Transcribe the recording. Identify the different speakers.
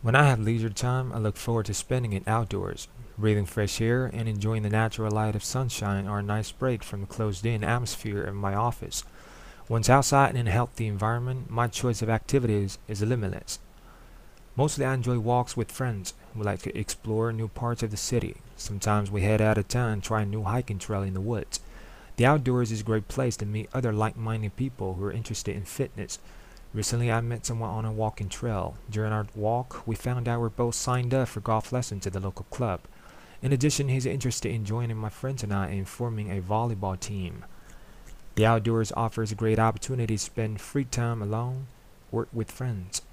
Speaker 1: When I have leisure time, I look forward to spending it outdoors. Breathing fresh air and enjoying the natural light of sunshine are a nice break from the closed-in atmosphere of my office. Once outside in a healthy environment, my choice of activities is limitless. Mostly I enjoy walks with friends. We like to explore new parts of the city. Sometimes we head out of town and try a new hiking trail in the woods. The outdoors is a great place to meet other like-minded people who are interested in fitness. Recently, I met someone on a walking trail. During our walk, we found out we're both signed up for golf lessons at the local club. In addition, he's interested in joining my friends and I in forming a volleyball team. The outdoors offers a great opportunity to spend free time alone or with friends.